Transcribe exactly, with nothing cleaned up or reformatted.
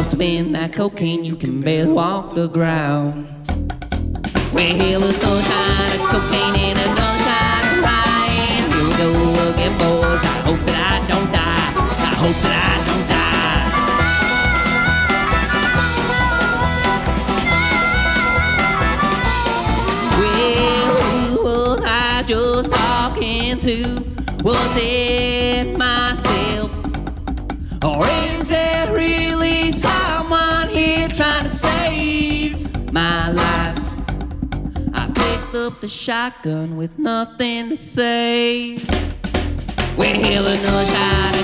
must have been that cocaine, you can barely walk the ground. Well, another shot of cocaine and another shot of Ryan. Here we go again, boys. I hope that I don't die. I hope that I don't die. Well, who was I just talking to? Was it myself? Or is there really someone here trying to save my life? I picked up the shotgun with nothing to say. Well, another shot